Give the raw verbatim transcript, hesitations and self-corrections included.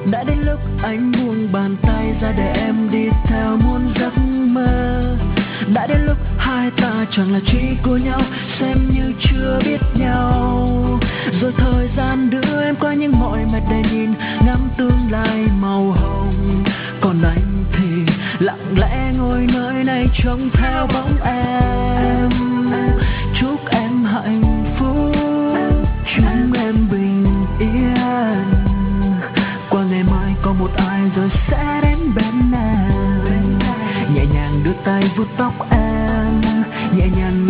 Đã đến lúc anh buông bàn tay ra để em đi theo muôn giấc mơ. Đã đến lúc hai ta chẳng là chỉ của nhau, xem như chưa biết nhau. Rồi thời gian đưa em qua những mỏi mệt để nhìn ngắm tương lai màu hồng. Còn anh thì lặng lẽ ngồi nơi này trông theo bóng em. Chúc em hạnh phúc, chúc em bình yên. Qua ngày mai có một ai rồi sẽ đến bên em. Nhẹ nhàng đưa tay vuốt tóc em, nhẹ nhàng